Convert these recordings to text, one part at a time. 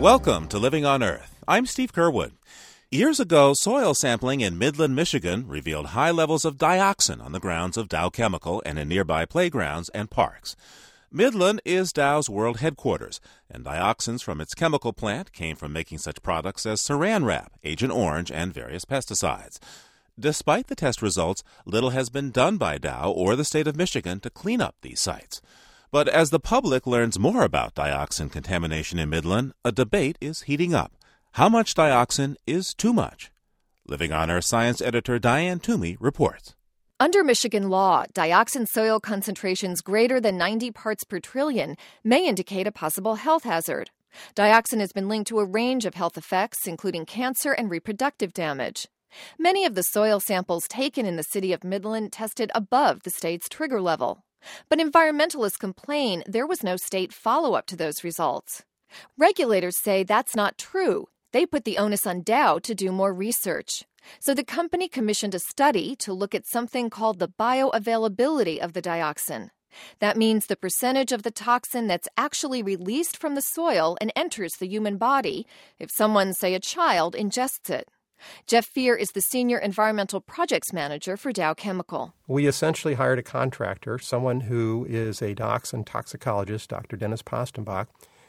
Welcome to Living on Earth. I'm Steve Curwood. Years ago, soil sampling in Midland, Michigan revealed high levels of dioxin on the grounds of Dow Chemical and in nearby playgrounds and parks. Midland is Dow's world headquarters, and dioxins from its chemical plant came from making such products as Saran Wrap, Agent Orange, and various pesticides. Despite the test results, little has been done by Dow or the state of Michigan to clean up these sites. But as the public learns more about dioxin contamination in Midland, a debate is heating up. How much dioxin is too much? Living on Earth science editor Diane Toomey reports. Under Michigan law, dioxin soil concentrations greater than 90 parts per trillion may indicate a possible health hazard. Dioxin has been linked to a range of health effects, including cancer and reproductive damage. Many of the soil samples taken in the city of Midland tested above the state's trigger level. But environmentalists complain there was no state follow-up to those results. Regulators say that's not true. They put the onus on Dow to do more research. So the company commissioned a study to look at something called the bioavailability of the dioxin. That means the percentage of the toxin that's actually released from the soil and enters the human body if someone, say a child, ingests it. Jeff Fear is the Senior Environmental Projects Manager for Dow Chemical. We essentially hired a contractor, someone who is a dioxin toxicologist, Dr. Dennis Postenbach,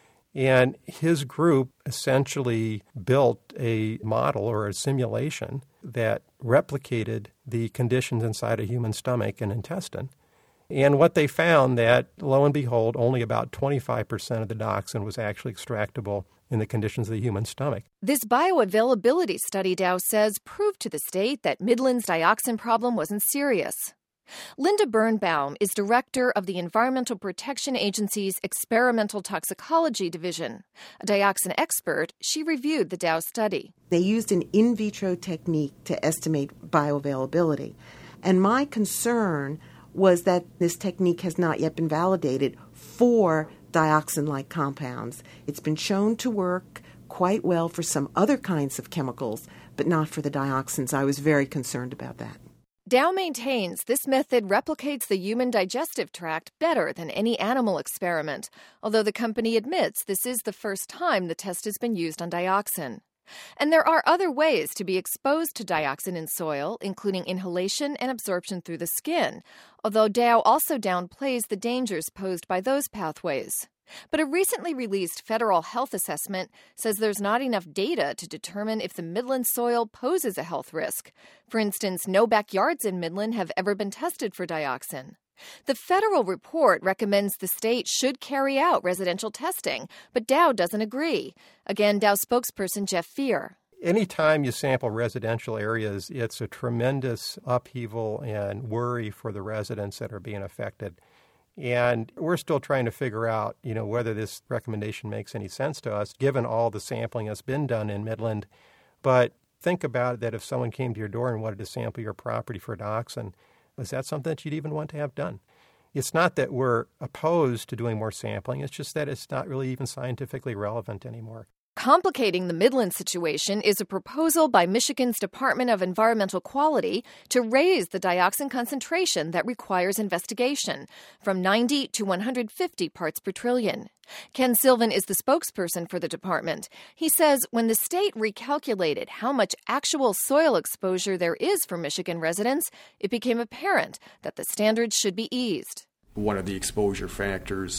and his group essentially built a model or a simulation that replicated the conditions inside a human stomach and intestine. And what they found that, lo and behold, only about 25% of the dioxin was actually extractable in the conditions of the human stomach. This bioavailability study, Dow says, proved to the state that Midland's dioxin problem wasn't serious. Linda Birnbaum is director of the Environmental Protection Agency's Experimental Toxicology Division. A dioxin expert, she reviewed the Dow study. They used an in vitro technique to estimate bioavailability. And my concern was that this technique has not yet been validated for dioxin-like compounds. It's been shown to work quite well for some other kinds of chemicals, but not for the dioxins. I was very concerned about that. Dow maintains this method replicates the human digestive tract better than any animal experiment, although the company admits this is the first time the test has been used on dioxin. And there are other ways to be exposed to dioxin in soil, including inhalation and absorption through the skin, although Dow also downplays the dangers posed by those pathways. But a recently released federal health assessment says there's not enough data to determine if the Midland soil poses a health risk. For instance, no backyards in Midland have ever been tested for dioxin. The federal report recommends the state should carry out residential testing, but Dow doesn't agree. Again, Dow spokesperson Jeff Fear. Anytime you sample residential areas, it's a tremendous upheaval and worry for the residents that are being affected. And we're still trying to figure out, whether this recommendation makes any sense to us, given all the sampling that's been done in Midland. But think about it, that if someone came to your door and wanted to sample your property for dioxin, is that something that you'd even want to have done? It's not that we're opposed to doing more sampling. It's just that it's not really even scientifically relevant anymore. Complicating the Midland situation is a proposal by Michigan's Department of Environmental Quality to raise the dioxin concentration that requires investigation from 90 to 150 parts per trillion. Ken Sylvan is the spokesperson for the department. He says when the state recalculated how much actual soil exposure there is for Michigan residents, it became apparent that the standards should be eased. One of the exposure factors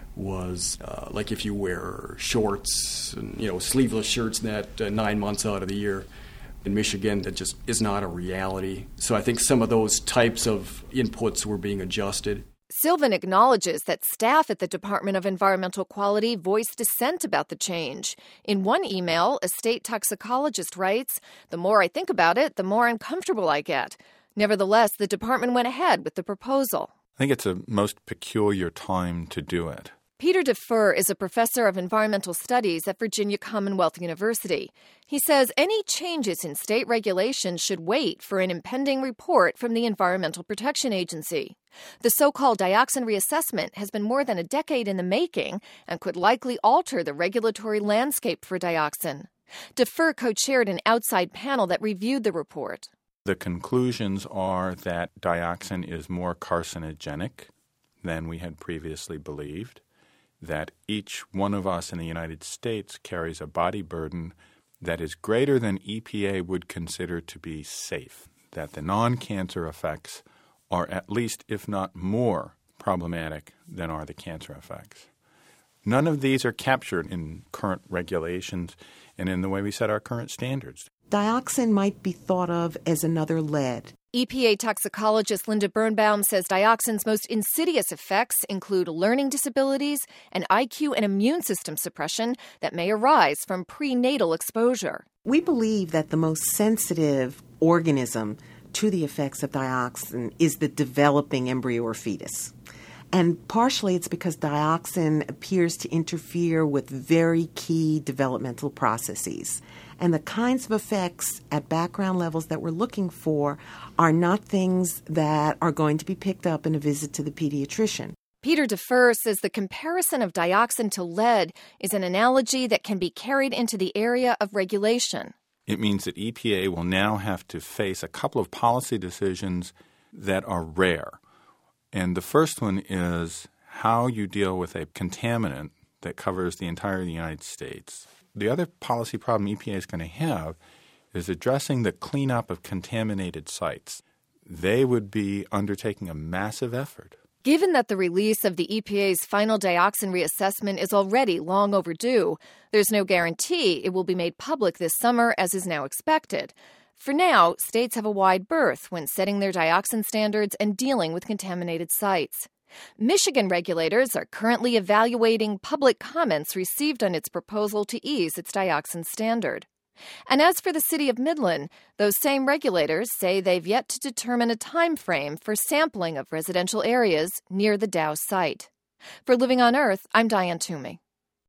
was like if you wear shorts and sleeveless shirts that 9 months out of the year. In Michigan, that just is not a reality. So I think some of those types of inputs were being adjusted. Sylvan acknowledges that staff at the Department of Environmental Quality voiced dissent about the change. In one email, a state toxicologist writes, "The more I think about it, the more uncomfortable I get." Nevertheless, the department went ahead with the proposal. I think it's a most peculiar time to do it. Peter DeFur is a professor of environmental studies at Virginia Commonwealth University. He says any changes in state regulation should wait for an impending report from the Environmental Protection Agency. The so-called dioxin reassessment has been more than a decade in the making and could likely alter the regulatory landscape for dioxin. DeFur co-chaired an outside panel that reviewed the report. The conclusions are that dioxin is more carcinogenic than we had previously believed, that each one of us in the United States carries a body burden that is greater than EPA would consider to be safe, that the non-cancer effects are at least, if not more, problematic than are the cancer effects. None of these are captured in current regulations and in the way we set our current standards. Dioxin might be thought of as another lead. EPA toxicologist Linda Birnbaum says dioxin's most insidious effects include learning disabilities and IQ and immune system suppression that may arise from prenatal exposure. We believe that the most sensitive organism to the effects of dioxin is the developing embryo or fetus. And partially it's because dioxin appears to interfere with very key developmental processes. And the kinds of effects at background levels that we're looking for are not things that are going to be picked up in a visit to the pediatrician. Peter Defer says the comparison of dioxin to lead is an analogy that can be carried into the area of regulation. It means that EPA will now have to face a couple of policy decisions that are rare. And the first one is how you deal with a contaminant that covers the entire United States. The other policy problem EPA is going to have is addressing the cleanup of contaminated sites. They would be undertaking a massive effort. Given that the release of the EPA's final dioxin reassessment is already long overdue, there's no guarantee it will be made public this summer as is now expected. For now, states have a wide berth when setting their dioxin standards and dealing with contaminated sites. Michigan regulators are currently evaluating public comments received on its proposal to ease its dioxin standard. And as for the city of Midland, those same regulators say they've yet to determine a time frame for sampling of residential areas near the Dow site. For Living on Earth, I'm Diane Toomey.